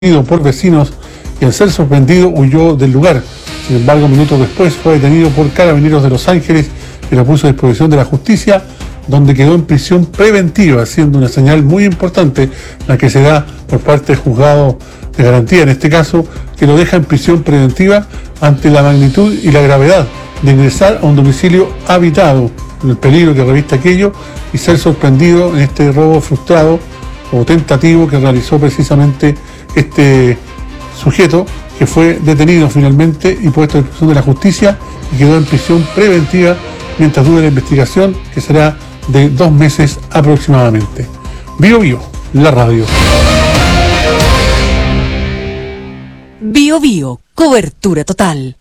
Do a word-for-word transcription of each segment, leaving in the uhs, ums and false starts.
por vecinos y al ser sorprendido huyó del lugar. Sin embargo, minutos después fue detenido por carabineros de Los Ángeles y lo puso a disposición de la justicia, donde quedó en prisión preventiva, siendo una señal muy importante la que se da por parte del juzgado de garantía, en este caso, que lo deja en prisión preventiva ante la magnitud y la gravedad de ingresar a un domicilio habitado, el peligro que reviste aquello y ser sorprendido en este robo frustrado o tentativo que realizó precisamente este sujeto, que fue detenido finalmente y puesto a disposición de la justicia y quedó en prisión preventiva mientras dure la investigación, que será de dos meses aproximadamente. Bio Bio, la radio. Bio Bio, cobertura total.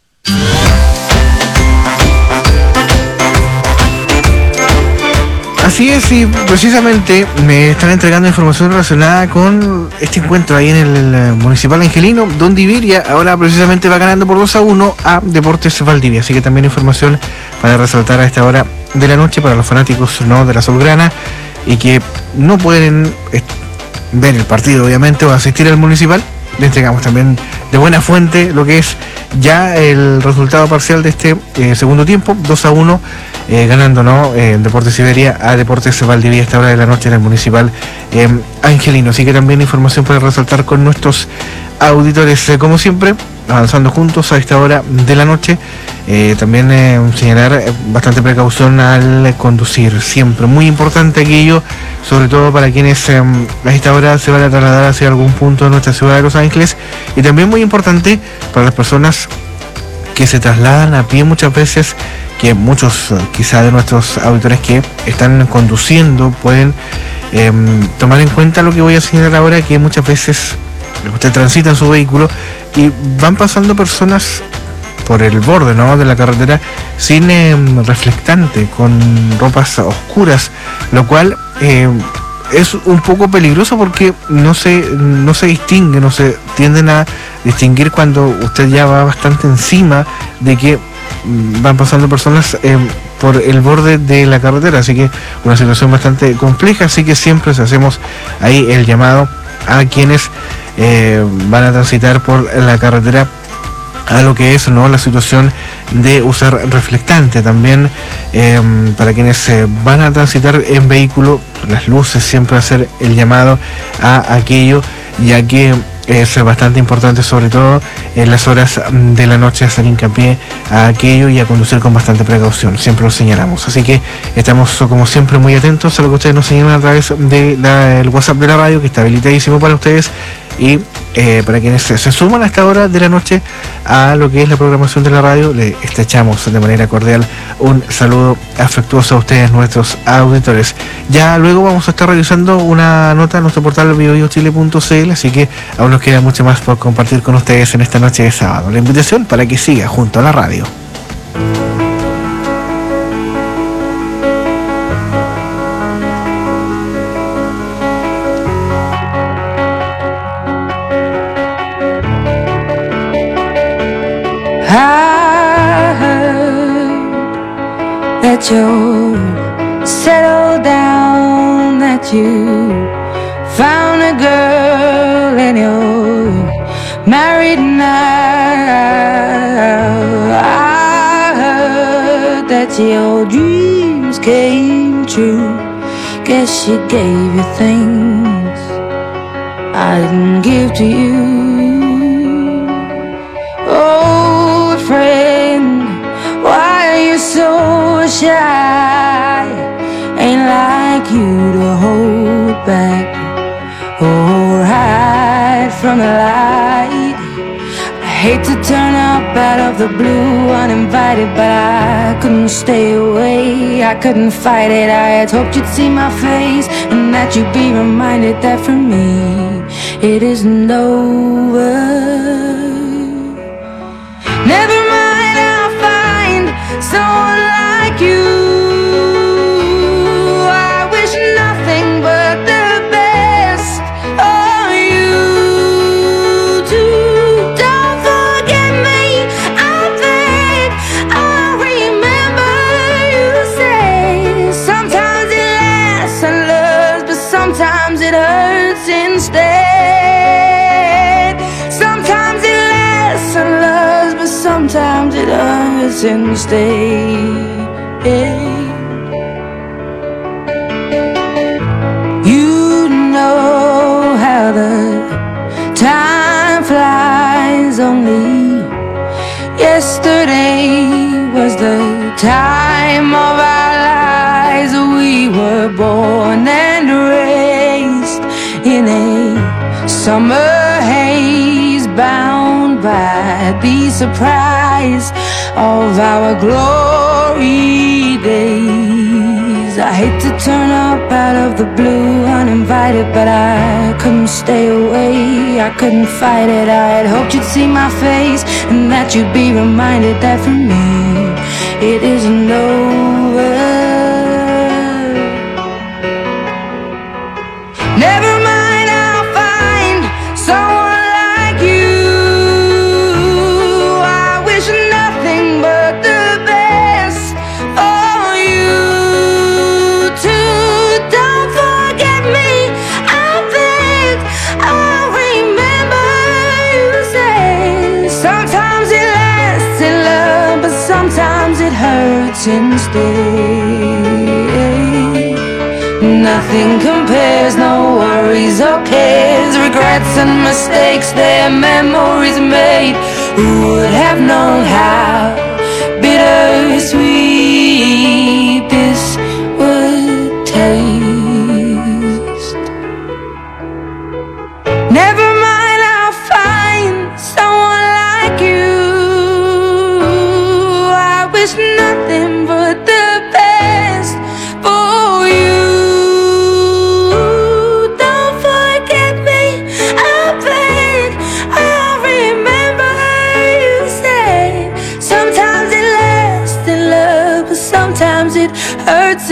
Así es, y precisamente me están entregando información relacionada con este encuentro ahí en el Municipal Angelino, donde Iberia ahora precisamente va ganando por dos a uno a Deportes Valdivia. Así que también información para resaltar a esta hora de la noche para los fanáticos no de la Azulgrana y que no pueden ver el partido, obviamente, o asistir al Municipal. Le entregamos también de buena fuente lo que es ya el resultado parcial de este eh, segundo tiempo, dos a uno, eh, ganando, ¿no? Eh, Deportes Iberia a Deportes Valdivia a esta hora de la noche en el Municipal eh, Angelino. Así que también información para resaltar con nuestros auditores, eh, como siempre, avanzando juntos a esta hora de la noche. Eh, también eh, señalar eh, bastante precaución al conducir, siempre muy importante aquello, sobre todo para quienes eh, a esta hora se van a trasladar hacia algún punto de nuestra ciudad de Los Ángeles, y también muy importante para las personas que se trasladan a pie muchas veces, que muchos quizá de nuestros auditores que están conduciendo pueden eh, tomar en cuenta lo que voy a señalar ahora, que muchas veces usted transita en su vehículo y van pasando personas por el borde, ¿no?, de la carretera sin eh, reflectante, con ropas oscuras, lo cual eh, es un poco peligroso porque no se, no se distingue, no se tienden a distinguir cuando usted ya va bastante encima de que van pasando personas eh, por el borde de la carretera. Así que una situación bastante compleja, así que siempre hacemos ahí el llamado a quienes eh, van a transitar por la carretera a lo que es, ¿no?, la situación de usar reflectante. También eh, para quienes eh, van a transitar en vehículo, las luces, siempre hacer el llamado a aquello, ya que es bastante importante, sobre todo en las horas de la noche, hacer hincapié a aquello y a conducir con bastante precaución, siempre lo señalamos. Así que estamos, como siempre, muy atentos a lo que ustedes nos señalan a través del WhatsApp de la radio, que está habilitadísimo para ustedes, y eh, para quienes se, se suman a esta hora de la noche a lo que es la programación de la radio, le estrechamos de manera cordial un saludo afectuoso a ustedes, nuestros auditores. Ya luego vamos a estar realizando una nota en nuestro portal bio bio chile punto c l, así que aún nos queda mucho más por compartir con ustedes en esta noche de sábado. La invitación para que siga junto a la radio. I heard that you settled down, that you found a girl and you're married now. I heard that your dreams came true. Guess she gave you things I didn't give to you. Old friend, why are you so shy? Ain't like you to hold back or hide from the light. I hate to turn up out of the blue uninvited, but I couldn't stay away, I couldn't fight it. I had hoped you'd see my face and that you'd be reminded that for me it isn't over. Never mind, I'll find someone like you. I wish nothing but the best of you too. Don't forget me, I think I'll remember you say sometimes it lasts and loves, but sometimes it hurts instead. hurts instead. You know how the time flies. Only yesterday was the time of our lives. We were born and raised in a summer haze, bound by the surprise of our glory days. I hate to turn up out of the blue uninvited, but I couldn't stay away, I couldn't fight it. I had hoped you'd see my face and that you'd be reminded that for me it isn't over. Never mind, I'll find someone like you. I wish nothing but the best for you too. Don't forget me, I beg. I remember you said sometimes it lasts in love, but sometimes it hurts instead. Nothing compares, no worries or cares, regrets and mistakes, their memories made. Who would have known how bittersweet this would taste? Never mind, I'll find someone like you. I wish nothing but the best for you. Sometimes it hurts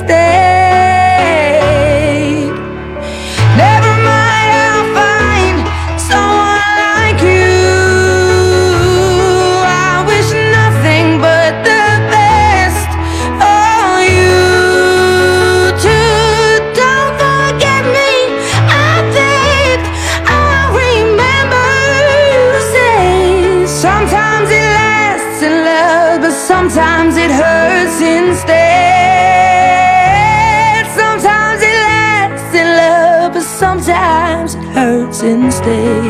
instead. Never mind, I'll find someone like you. I wish nothing but the best for you too. Don't forget me, I beg. I remember you say sometimes it lasts in love, but sometimes it hurts instead. Sometimes it lasts in love, but sometimes it hurts instead.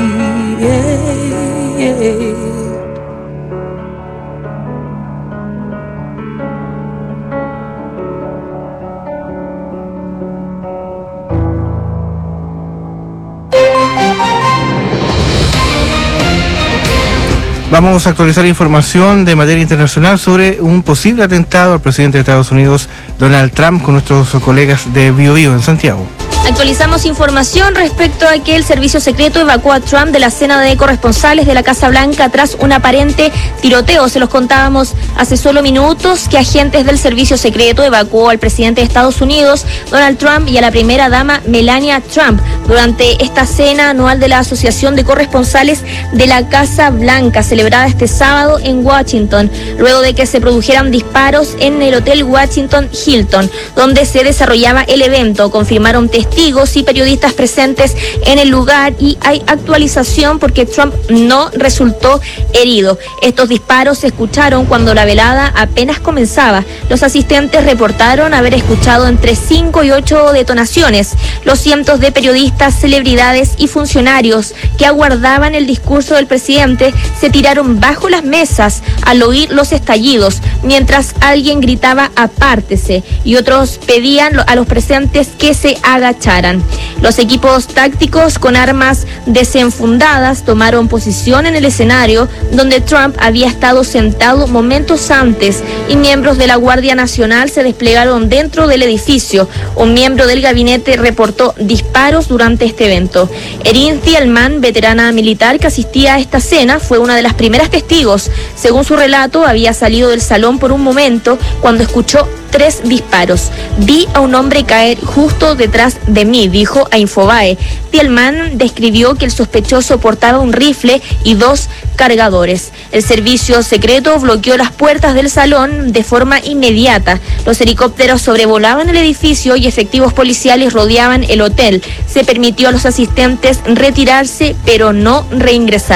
Vamos a actualizar información de materia internacional sobre un posible atentado al presidente de Estados Unidos, Donald Trump, con nuestros colegas de Bio Bio en Santiago. Actualizamos información respecto a que el servicio secreto evacuó a Trump de la cena de corresponsales de la Casa Blanca tras un aparente tiroteo. Se los contábamos hace solo minutos que agentes del servicio secreto evacuó al presidente de Estados Unidos, Donald Trump, y a la primera dama, Melania Trump, durante esta cena anual de la Asociación de Corresponsales de la Casa Blanca, celebrada este sábado en Washington, luego de que se produjeran disparos en el Hotel Washington Hilton, donde se desarrollaba el evento. Confirmaron testigos y periodistas presentes en el lugar, y hay actualización porque Trump no resultó herido. Estos disparos se escucharon cuando la velada apenas comenzaba. Los asistentes reportaron haber escuchado entre cinco y ocho detonaciones. Los cientos de periodistas, celebridades y funcionarios que aguardaban el discurso del presidente se tiraron bajo las mesas al oír los estallidos, mientras alguien gritaba "apártese" y otros pedían a los presentes que se agacharan. Los equipos tácticos con armas desenfundadas tomaron posición en el escenario donde Trump había estado sentado momentos antes, y miembros de la Guardia Nacional se desplegaron dentro del edificio. Un miembro del gabinete reportó disparos durante este evento. Erin Thielman, veterana militar que asistía a esta cena, fue una de las primeras testigos. Según su relato, había salido del salón por un momento cuando escuchó tres disparos. Vi a un hombre caer justo detrás de mí, dijo a Infobae. Thielman describió que el sospechoso portaba un rifle y dos cargadores. El servicio secreto bloqueó las puertas del salón de forma inmediata. Los helicópteros sobrevolaban el edificio y efectivos policiales rodeaban el hotel. Se permitió a los asistentes retirarse, pero no reingresar.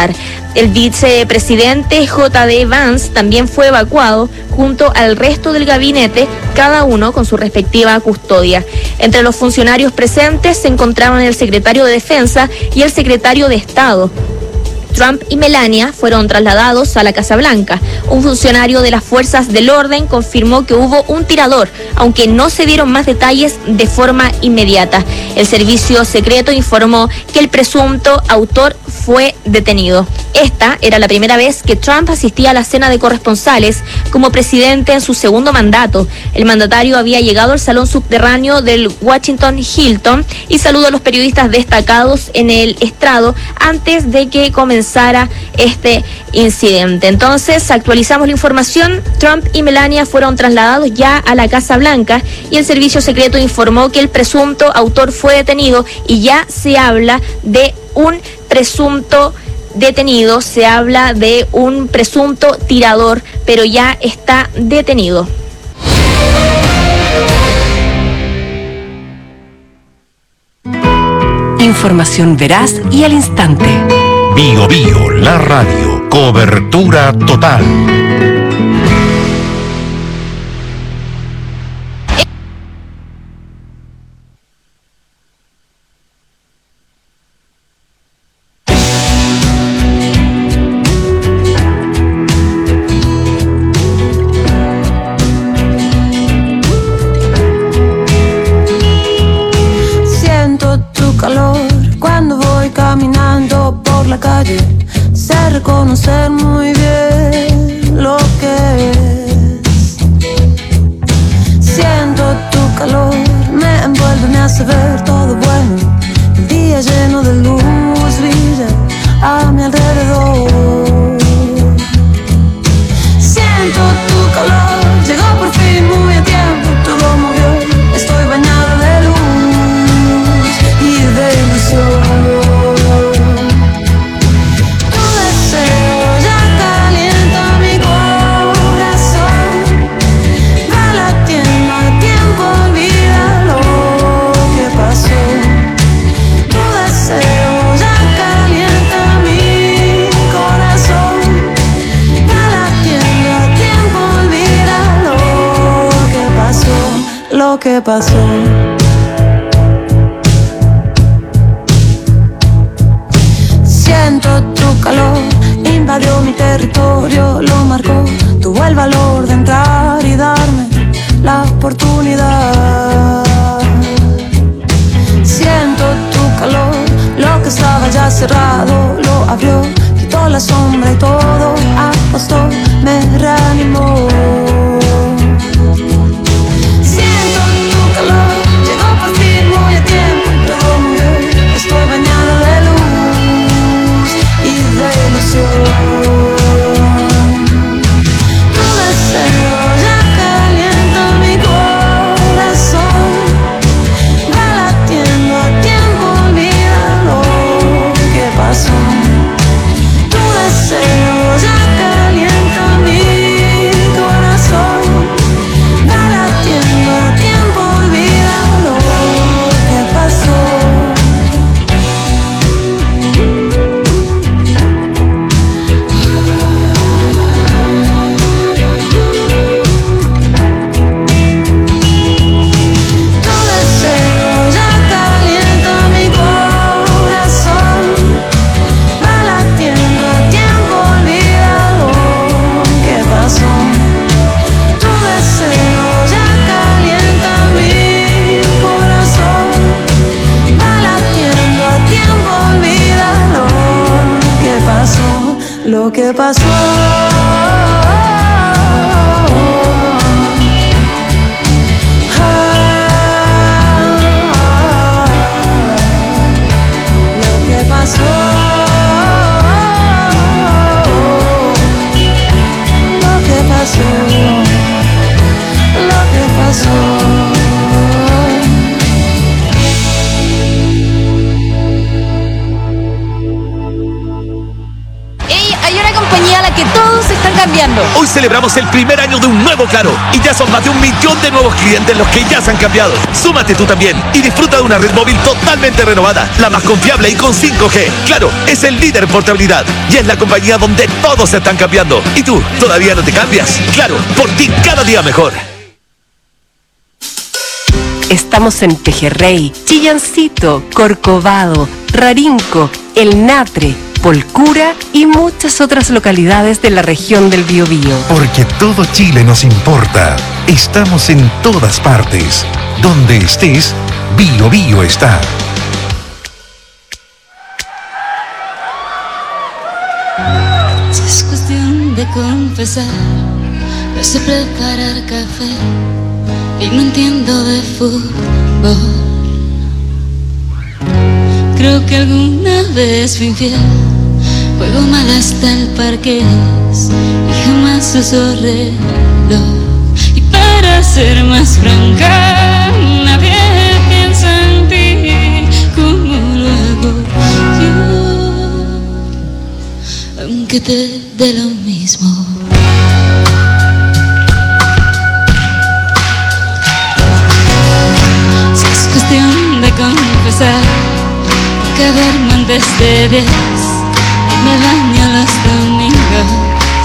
El vicepresidente J D Vance también fue evacuado junto al resto del gabinete, cada uno con su respectiva custodia. Entre los funcionarios presentes se encontraban el secretario de Defensa y el secretario de Estado. Trump y Melania fueron trasladados a la Casa Blanca. Un funcionario de las fuerzas del orden confirmó que hubo un tirador, aunque no se dieron más detalles de forma inmediata. El servicio secreto informó que el presunto autor fue detenido. Esta era la primera vez que Trump asistía a la cena de corresponsales como presidente en su segundo mandato. El mandatario había llegado al salón subterráneo del Washington Hilton y saludó a los periodistas destacados en el estrado antes de que comenzara este incidente. Entonces, actualizamos la información. Trump y Melania fueron trasladados ya a la Casa Blanca y el servicio secreto informó que el presunto autor fue detenido y ya se habla de un presunto detenido, se habla de un presunto tirador, pero ya está detenido. Información veraz y al instante. Bio Bio, la radio, cobertura total. Sé reconocer muy bien lo que es. Siento tu calor, me envuelve, me hace ver todo bueno. El día lleno de luz brilla a mi alrededor. Siento tu calor, llegó por fin muy a tiempo, todo movió. Estoy bañada de luz y de ilusión. Lo que pasó. Siento tu calor, invadió mi territorio, lo marcó. Tuvo el valor de entrar y darme la oportunidad. Siento tu calor, lo que estaba ya cerrado lo abrió, quitó la sombra y todo apostó, me reanimó. Llegó por fin muy a tiempo, todo murió. Estoy bañada de luz y de ilusión. Tu deseo ya calienta mi corazón, va latiendo a tiempo, olvida lo que pasó. Tu deseo ya calienta mi corazón, va latiendo a tiempo. Lo que pasó. Lo que pasó. Lo que pasó. Lo que pasó. a que todos están cambiando. Hoy celebramos el primer año de un nuevo Claro y ya son más de un millón de nuevos clientes los que ya se han cambiado. Súmate tú también y disfruta de una red móvil totalmente renovada, la más confiable y con cinco G. Claro, es el líder en portabilidad y es la compañía donde todos se están cambiando. ¿Y tú, todavía no te cambias? Claro, por ti cada día mejor. Estamos en Pejerrey, Chillancito, Corcovado, Rarinco, El Natre, Polcura y muchas otras localidades de la región del Biobío. Porque todo Chile nos importa. Estamos en todas partes. Donde estés, Bio Bio está. Si es cuestión de confesar, no sé preparar café y no entiendo de fútbol. Creo que alguna vez fui infiel, juego mal hasta el parqués y jamás uso reloj. Y para ser más franca, nadie piensa en ti como lo hago yo, aunque te dé lo mismo. Si es cuestión de confesar que duermo antes de diez, me baño los domingos.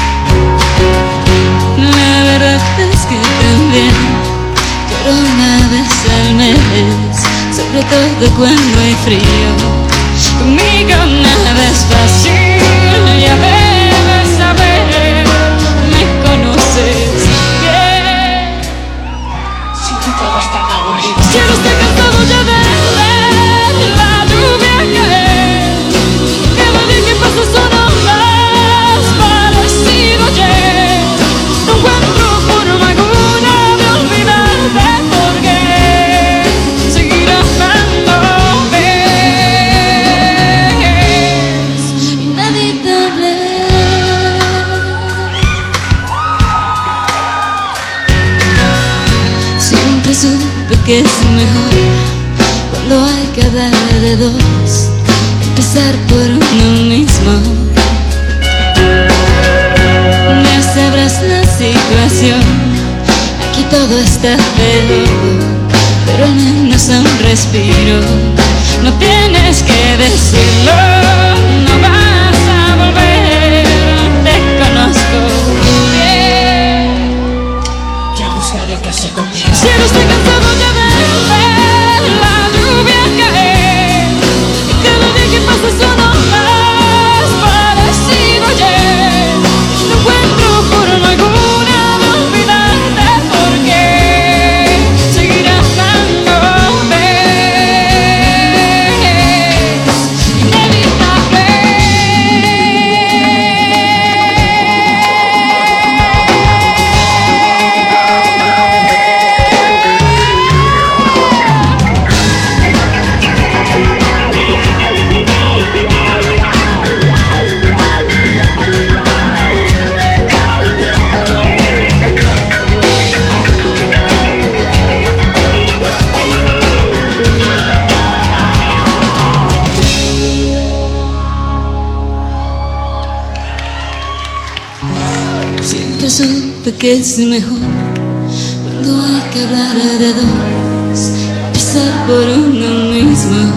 La verdad es que también lloro una vez al mes, sobre todo cuando hay frío. Conmigo nada es fácil, ya debes saber, me conoces bien. Si todo está aburrido, si no estoy cansado ya de ver la lluvia caer, cada día que pasa solo más parecido ayer. No encuentro forma alguna de olvidarte porque seguir amándome es inevitable. Siempre supe que es mejor cuando hay que hablar de dos, empezar por uno mismo. Ya sabrás la situación, aquí todo está feo, pero al menos a un respiro. No tienes que decirlo, no vas a volver, te conozco bien. Ya buscaré qué hacer conmigo. Si no estoy cansado ya de ver la lluvia caer, y cada día que pasa solo más parecido ayer. No encuentro forma alguna de olvidarte porque seguir amándome es inevitable. Siempre supe que es mejor cuando hay que hablar de dos, empezar por uno mismo.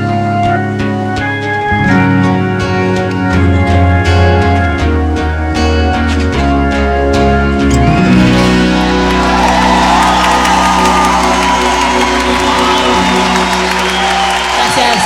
Gracias.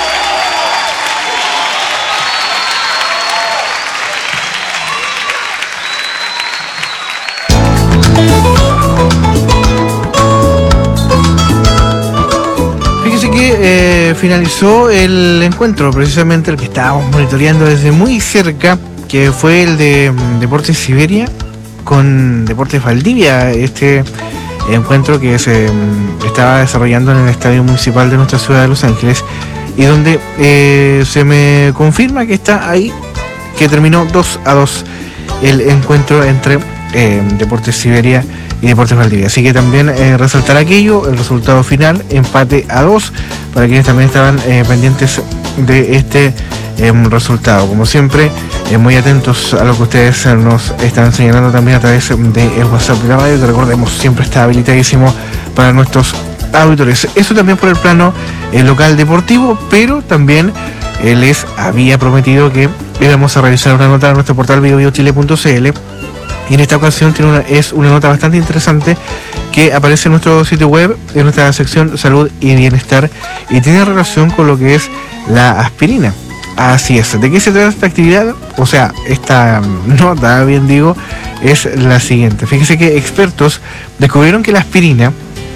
Fíjese que eh, finalizó el encuentro, precisamente el que estábamos monitoreando desde muy cerca, que fue el de mm, Deportes Siberia con Deportes Valdivia, este encuentro que se mm, estaba desarrollando en el Estadio Municipal de nuestra ciudad de Los Ángeles, y donde eh, se me confirma que está ahí, que terminó dos a dos el encuentro entre eh, Deportes Siberia y Deportes Valdivia. Así que también eh, resaltar aquello, el resultado final, empate a dos, para quienes también estaban eh, pendientes de este eh, resultado. Como siempre, eh, muy atentos a lo que ustedes nos están señalando también a través del WhatsApp de la radio, que recordemos siempre está habilitadísimo para nuestros auditores. Eso también por el plano eh, local deportivo, pero también eh, les había prometido que íbamos a realizar una nota en nuestro portal bio bio chile punto c l, y en esta ocasión tiene una, es una nota bastante interesante que aparece en nuestro sitio web, en nuestra sección Salud y Bienestar, y tiene relación con lo que es la aspirina. Así es. ¿De qué se trata esta actividad? O sea, esta nota, bien digo, es la siguiente. Fíjese que expertos descubrieron que la aspirina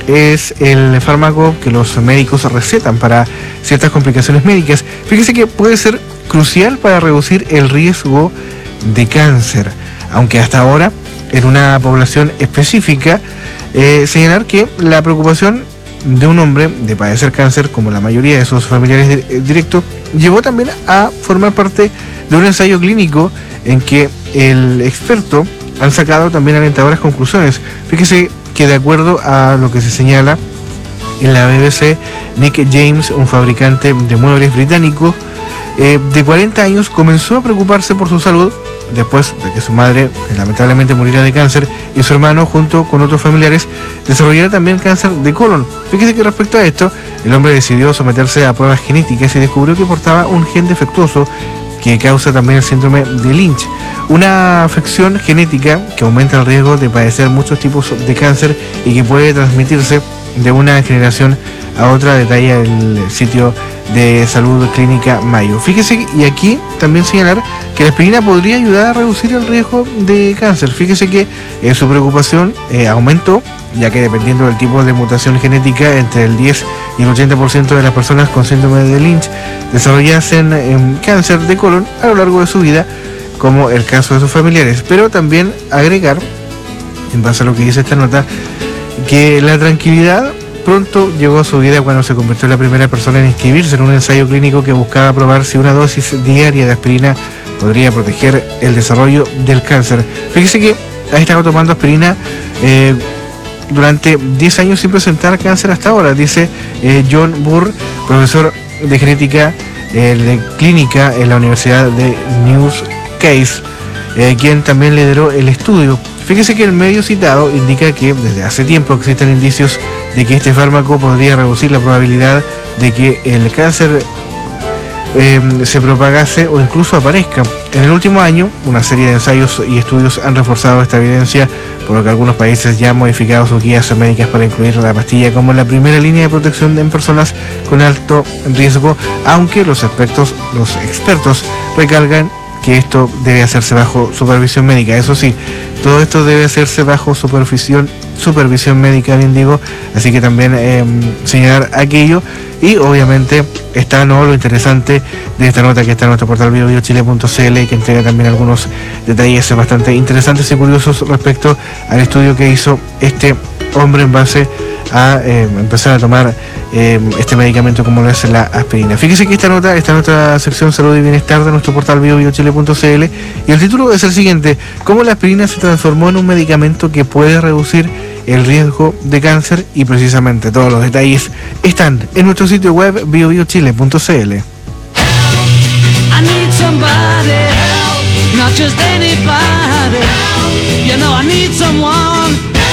es el fármaco que los médicos recetan para ciertas complicaciones médicas. Fíjese que puede ser crucial para reducir el riesgo de cáncer, aunque hasta ahora en una población específica. Eh, señalar que la preocupación de un hombre de padecer cáncer, como la mayoría de sus familiares de, directos, llevó también a formar parte de un ensayo clínico en que el experto han sacado también alentadoras conclusiones. Fíjese que de acuerdo a lo que se señala en la B B C, Nick James, un fabricante de muebles británico eh, de cuarenta años, comenzó a preocuparse por su salud después de que su madre lamentablemente muriera de cáncer y su hermano, junto con otros familiares, desarrollara también cáncer de colon. Fíjese que respecto a esto, el hombre decidió someterse a pruebas genéticas y descubrió que portaba un gen defectuoso que causa también el síndrome de Lynch, una afección genética que aumenta el riesgo de padecer muchos tipos de cáncer y que puede transmitirse de una generación a otra, detalla el sitio de salud clínica Mayo. Fíjese, y aquí también señalar que la aspirina podría ayudar a reducir el riesgo de cáncer. Fíjese que eh, su preocupación eh, aumentó, ya que dependiendo del tipo de mutación genética, entre el diez y el ochenta por ciento de las personas con síndrome de Lynch desarrollasen eh, cáncer de colon a lo largo de su vida, como el caso de sus familiares. Pero también agregar, en base a lo que dice esta nota, que la tranquilidad pronto llegó a su vida cuando se convirtió en la primera persona en inscribirse en un ensayo clínico que buscaba probar si una dosis diaria de aspirina podría proteger el desarrollo del cáncer. Fíjese que ha estado tomando aspirina eh, durante diez años sin presentar cáncer hasta ahora, dice eh, John Burr, profesor de genética eh, de clínica en la Universidad de Newcastle, eh, quien también lideró el estudio. Fíjese que el medio citado indica que desde hace tiempo existen indicios de que este fármaco podría reducir la probabilidad de que el cáncer eh, se propagase o incluso aparezca. En el último año, una serie de ensayos y estudios han reforzado esta evidencia, por lo que algunos países ya han modificado sus guías médicas para incluir la pastilla como la primera línea de protección en personas con alto riesgo, aunque los expertos, los expertos recalcan que esto debe hacerse bajo supervisión médica. Eso sí, todo esto debe hacerse bajo supervisión supervisión médica, bien digo, así que también eh, señalar aquello. Y obviamente está no lo interesante de esta nota que está en nuestro portal bio bio chile punto c l, que entrega también algunos detalles bastante interesantes y curiosos respecto al estudio que hizo este hombre en base a eh, empezar a tomar eh, este medicamento como lo es la aspirina. Fíjese que esta nota está en nuestra sección Salud y Bienestar de nuestro portal bio bio chile punto c l, y el título es el siguiente: ¿Cómo la aspirina se transformó en un medicamento que puede reducir el riesgo de cáncer? Y precisamente todos los detalles están en nuestro sitio web bio bio chile punto c l. I need somebody help, not just anybody help. You know I need someone.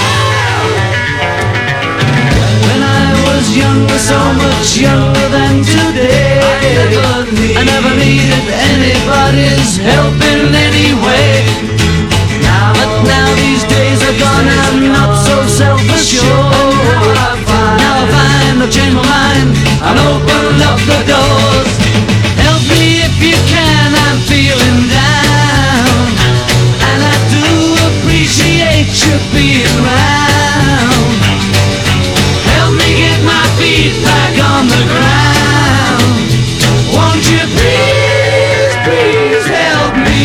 When I was younger, so much younger than today, I never, need, I never needed anybody's help in any way. Now, but now these days are gone, I'm not so self-assured. Now I find I've changed my mind and opened up the doors. Help me if you can, I'm feeling down, and I do appreciate you being round. Help me get my feet back on the ground. Won't you please, please help me?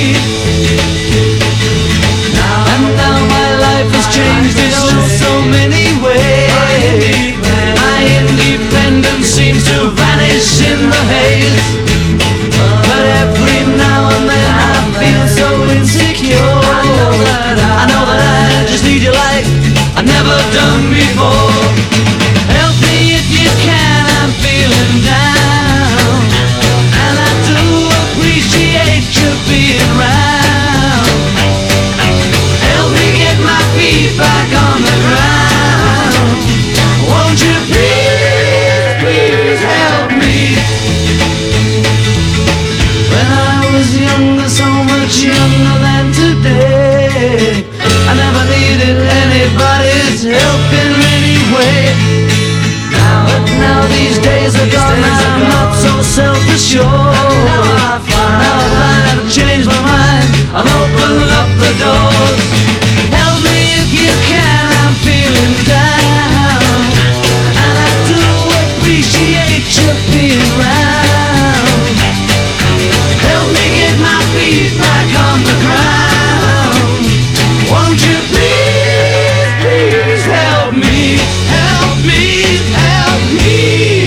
was younger, so much younger than today. I never needed anybody's help in any way. Now, but now these days are gone, I'm not so self-assured. Now I find I've changed my mind, I've opened up the doors. Help me if you can, I'm feeling down, and I do appreciate you being round. Help me get my feet back on the ground. Won't you please, please help me, help me, help me.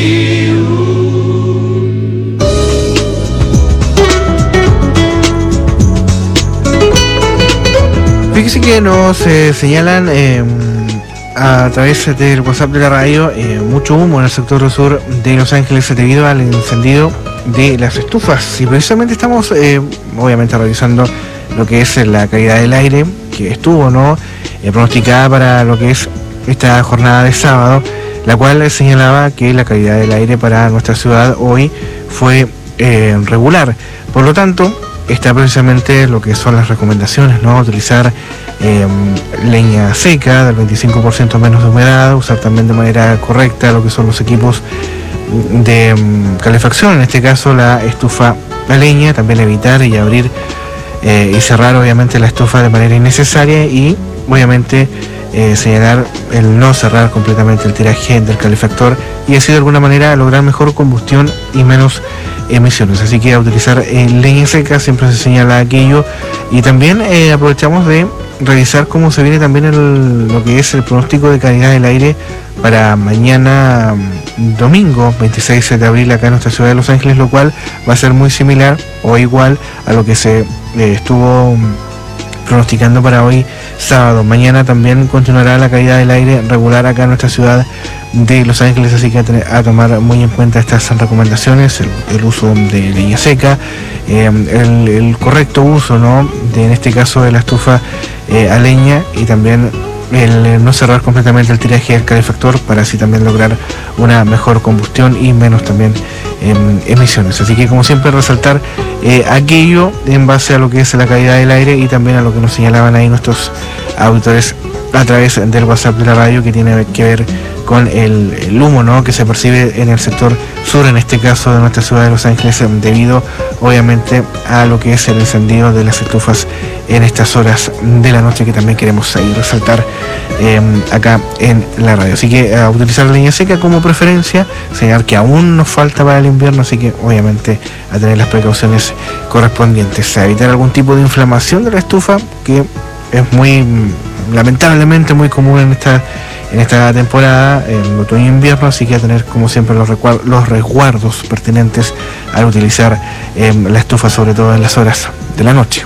Fíjese que nos eh, señalan eh, a través del WhatsApp de la radio eh, mucho humo en el sector sur de Los Ángeles debido al encendido de las estufas. Y precisamente estamos eh, obviamente revisando lo que es la calidad del aire que estuvo no eh, pronosticada para lo que es esta jornada de sábado, la cual señalaba que la calidad del aire para nuestra ciudad hoy fue eh, regular. Por lo tanto, está precisamente lo que son las recomendaciones, ¿no? Utilizar eh, leña seca del veinticinco por ciento menos de humedad, usar también de manera correcta lo que son los equipos de um, calefacción, en este caso la estufa a leña, también evitar y abrir eh, y cerrar obviamente la estufa de manera innecesaria y obviamente eh, señalar el no cerrar completamente el tiraje del calefactor y así de alguna manera lograr mejor combustión y menos emisiones. Así que a utilizar eh, leña seca siempre se señala aquello y también eh, aprovechamos de revisar cómo se viene también el, lo que es el pronóstico de calidad del aire para mañana domingo veintiséis de abril acá en nuestra ciudad de Los Ángeles, lo cual va a ser muy similar o igual a lo que se eh, estuvo pronosticando para hoy sábado. Mañana también continuará la calidad del aire regular acá en nuestra ciudad de Los Ángeles, así que a, tener, a tomar muy en cuenta estas recomendaciones, el, el uso de leña seca, eh, el, el correcto uso, ¿no? de, en este caso de la estufa eh, a leña y también el no cerrar completamente el tiraje del calefactor para así también lograr una mejor combustión y menos también eh, emisiones. Así que como siempre resaltar eh, aquello en base a lo que es la calidad del aire y también a lo que nos señalaban ahí nuestros auditores a través del WhatsApp de la radio, que tiene que ver con el, el humo, ¿no? que se percibe en el sector sur, en este caso de nuestra ciudad de Los Ángeles, debido obviamente a lo que es el encendido de las estufas en estas horas de la noche, que también queremos ahí resaltar eh, acá en la radio. Así que a utilizar la leña seca como preferencia, señalar que aún nos falta para el invierno, así que obviamente a tener las precauciones correspondientes, a evitar algún tipo de inflamación de la estufa, que es muy lamentablemente muy común en esta en esta temporada, en otoño e invierno, así que a tener como siempre los, los resguardos pertinentes al utilizar eh, la estufa, sobre todo en las horas de la noche.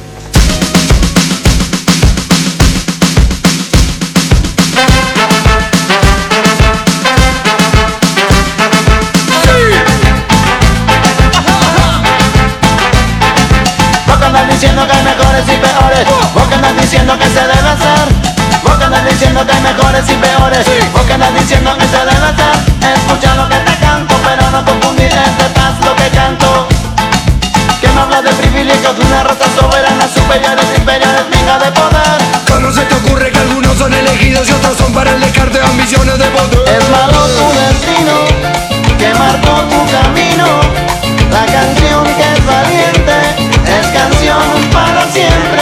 Vos que andas diciendo que hay mejores y peores, vos que andas diciendo que se debe hacer. Vos que andas diciendo que hay mejores y peores, vos que andas diciendo que se debe hacer. Escucha lo que te canto, pero no confundir entre paz lo que canto. Que me hablas de privilegios de una raza soberana, superiores, inferiores, minga de poder. ¿Cómo se te ocurre que algunos son elegidos y otros son para el descarte de ambiciones de poder? Es malo tu destino, que marcó tu camino. La canción que es valiente es canción para siempre.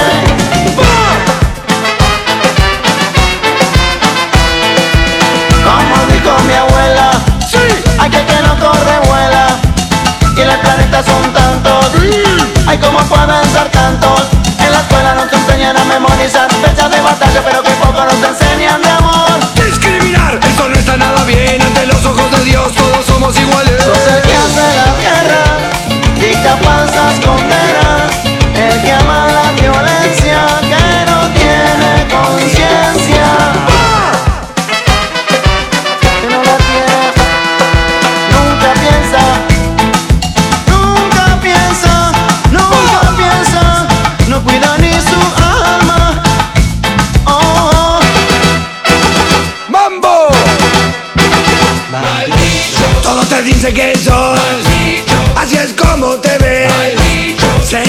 Como dijo mi abuela, sí, hay que que no corre vuela. Y en el planeta son tantos, sí, hay como pueden ser tantos. En la escuela nos enseñan a memorizar fechas de batalla, pero que poco nos enseñan de amor. Discriminar, esto no está nada bien. Ante los ojos de Dios todos somos iguales. Sos el que hace la guerra, dicta falsas condenas. El que ama la violencia, que no tiene conciencia. No cuida ni su alma. Oh,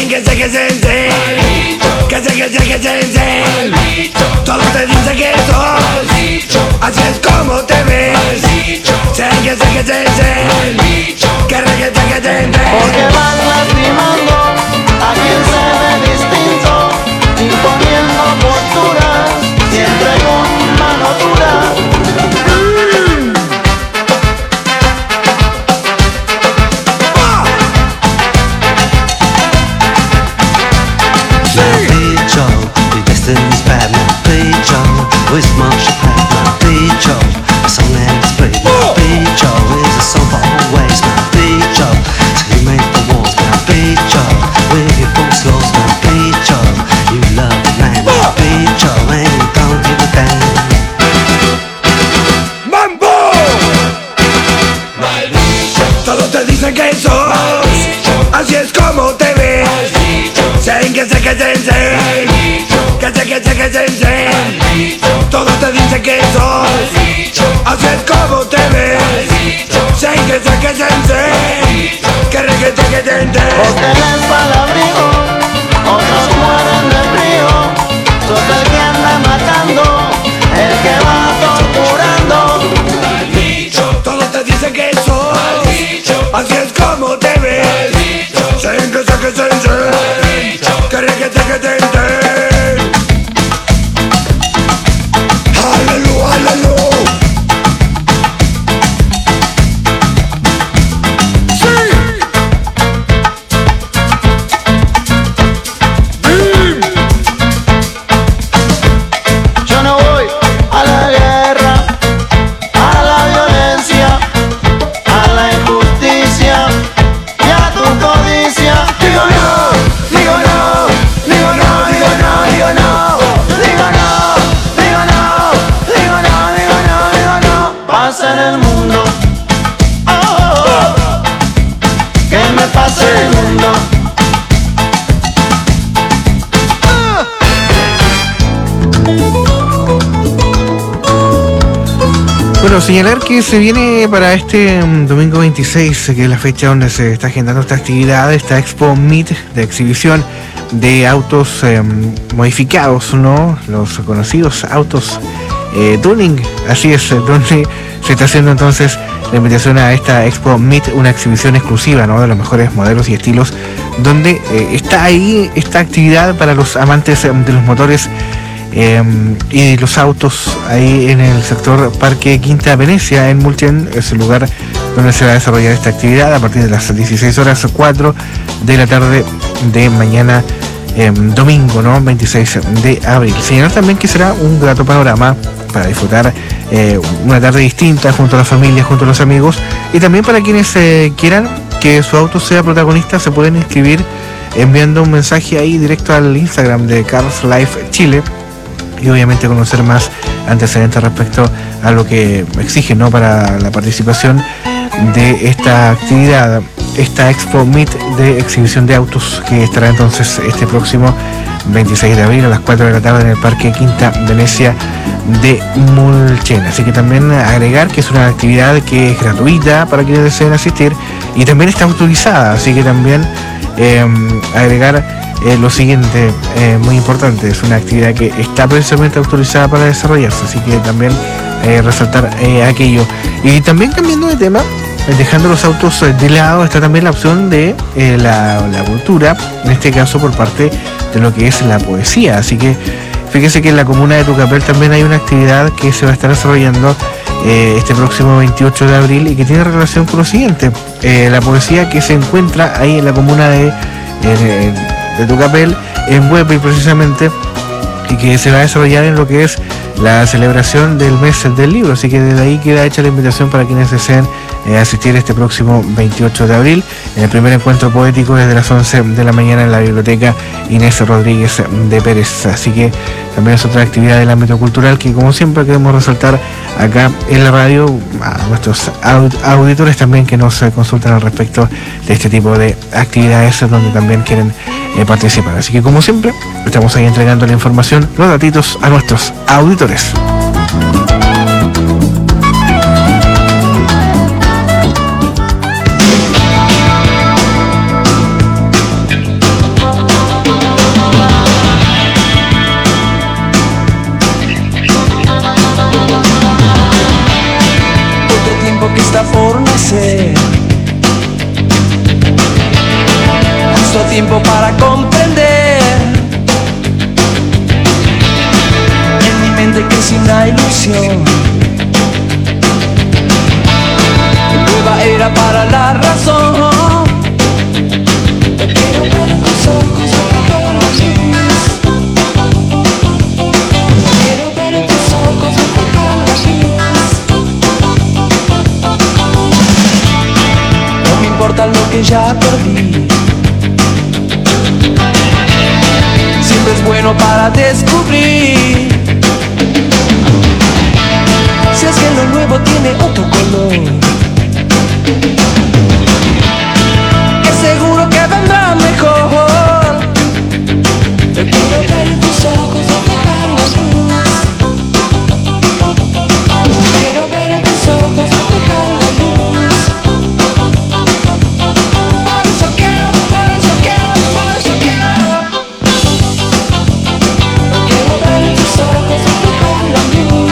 Sen, que sé, que sé, sé. Que sé, que sé, que sé, sé. Todos te dicen que sos. Así es como te ves. Sen, que sé, que sé, sé. Que re, que sé, que sé, sé. Porque van lastimando a quien se ve distinto, imponiendo posturas, siempre con mano dura. Destiny's bad, my Pecho, with Marshall Pat, my Pecho, a song that is played, my Pecho is a song for always, my Pecho, so you make the walls, my Pecho, with your boots lost, my Pecho, you love the man, my Pecho, and you don't give a damn. ¡Mambo! Todos te dicen que sos, así es como te ves. Sen, que sé, que sé, sé. Que sé, que sé, que sé, sé. Todos te dicen que sos, así es como te ves. Sé, que sé, que sé, sé. Que re, que sé, que sé, sé. Porque les va el abrigo, otros mueren de frío. Sos el que anda matando, el que va torturando. Todos te dicen que sos, así es como te ves. Sé, que sé, que sé, sé. Que re, que sé, que sé, sé. Yo no voy a la guerra, a la violencia, a la injusticia y a tu codicia. Digo no, digo no, digo no, digo no, digo no, digo no, digo no, digo no, digo no, digo no. Pasa en el mundo, oh, oh, oh. Que me pase en el mundo. Bueno, señalar que se viene para este um, domingo veintiséis, que es la fecha donde se está agendando esta actividad, esta Expo Meet de exhibición de autos eh, modificados, ¿no? Los conocidos autos eh, tuning, así es, donde se está haciendo entonces la invitación a esta Expo Meet, una exhibición exclusiva, ¿no? De los mejores modelos y estilos, donde eh, está ahí esta actividad para los amantes eh, de los motores Eh, y los autos ahí en el sector Parque Quinta Venecia en Mulchen. Es el lugar donde se va a desarrollar esta actividad a partir de las dieciséis horas cuatro de la tarde de mañana eh, domingo, ¿no? veintiséis de abril. Señalar también que será un grato panorama para disfrutar eh, una tarde distinta junto a la familia, junto a los amigos, y también para quienes eh, quieran que su auto sea protagonista se pueden inscribir enviando un mensaje ahí directo al Instagram de Cars Life Chile y obviamente conocer más antecedentes respecto a lo que exige, ¿no? Para la participación de esta actividad, esta Expo Meet de exhibición de autos, que estará entonces este próximo veintiséis de abril a las cuatro de la tarde en el Parque Quinta Venecia de Mulchen. Así que también agregar que es una actividad que es gratuita para quienes deseen asistir y también está autorizada, así que también eh, agregar Eh, lo siguiente, eh, muy importante, es una actividad que está precisamente autorizada para desarrollarse, así que también eh, resaltar eh, aquello. Y también cambiando de tema, eh, dejando los autos eh, de lado, está también la opción de eh, la, la cultura, en este caso por parte de lo que es la poesía, así que fíjese que en la comuna de Tucapel también hay una actividad que se va a estar desarrollando eh, este próximo veintiocho de abril y que tiene relación con lo siguiente, eh, la poesía que se encuentra ahí en la comuna de... Eh, de Tucapel, en Huepe precisamente, y que se va a desarrollar en lo que es la celebración del mes del libro, así que desde ahí queda hecha la invitación para quienes deseen eh, asistir este próximo veintiocho de abril en el primer encuentro poético desde las once de la mañana en la biblioteca Inés Rodríguez de Pérez. Así que también es otra actividad del ámbito cultural que, como siempre, queremos resaltar acá en la radio a nuestros auditores también que nos consultan al respecto de este tipo de actividades donde también quieren eh, participar. Así que, como siempre, estamos ahí entregando la información, los datitos a nuestros auditores. tiempo para comprender. En mi mente creció una ilusión, nueva era para la razón. Te quiero ver en tus ojos, apagar la luz. Te quiero ver en tus ojos, apagar la luz. No me importa lo que ya perdí, siempre es bueno para descubrir. Si es que lo nuevo tiene otro color, es seguro que vendrá mejor. Te quiero ver en tus ojos, apagar la luz. Te quiero ver en tus ojos, apagar la luz. Por eso quiero, por eso quiero, por eso quiero. Te quiero ver en tus ojos, apagar la luz.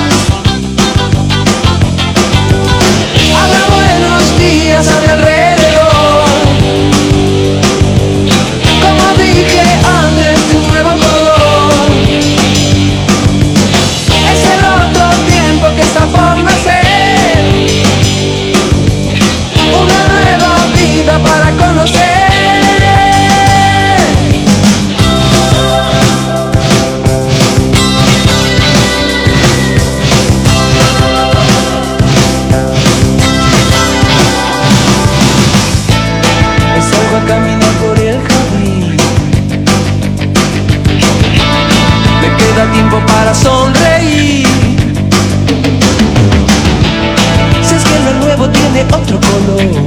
Habrá buenos días a mi alrededor, como dije antes, de un nuevo color. Es el otro tiempo que está por nacer, una nueva vida para conocer. Salgo a caminar por el jardín, me queda tiempo para sonreír. Si es que lo nuevo tiene otro color,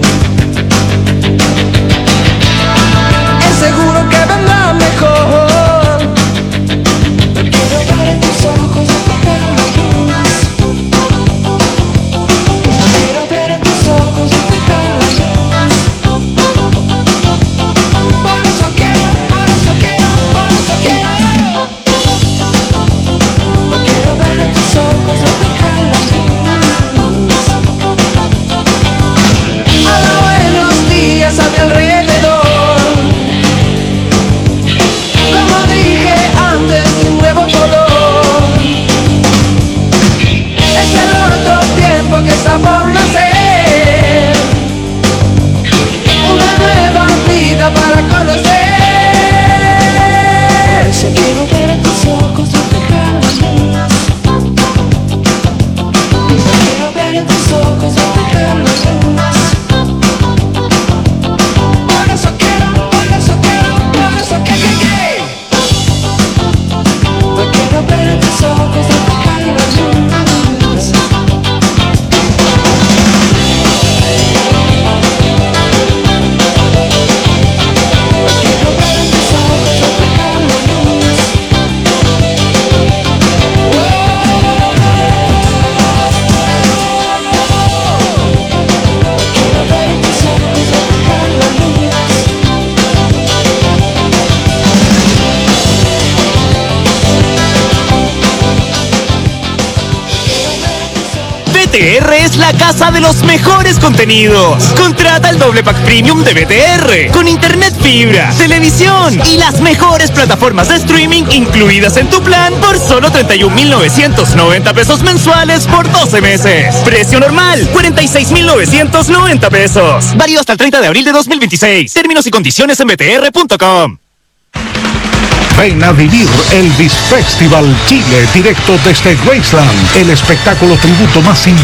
es seguro que vendrá mejor. Te quiero ver en tus ojos, apagar la luz. Te quiero ver en tus ojos, apagar la luz. Por eso quiero, por eso quiero, por eso quiero. Te quiero ver en tus ojos, apagar la luz. Habrá buenos días a mi alrededor, como dije antes, de un nuevo color. Es el otro tiempo que está por nacer, una nueva vida para conocer. Si quiero ver en tus ojos, apagar la luz. Quiero ver en tus ojos, apagar la luz. Por eso quiero, por eso quiero, por eso que, que, que. Te quiero ver en tus ojos, apagar la luz. Quiero ver en tus ojos, apagar la luz. Quiero ver en tus ojos, apagar la luz. B T R es la casa de los mejores contenidos. Contrata el doble pack premium de B T R con internet fibra, televisión y las mejores plataformas de streaming incluidas en tu plan por solo treinta y un mil novecientos noventa pesos mensuales por doce meses. Precio normal, cuarenta y seis mil novecientos noventa pesos. Válido hasta el treinta de abril de dos mil veintiséis. Términos y condiciones en b t r punto com. Ven a vivir el Elvis Festival Chile directo desde Graceland, el espectáculo tributo más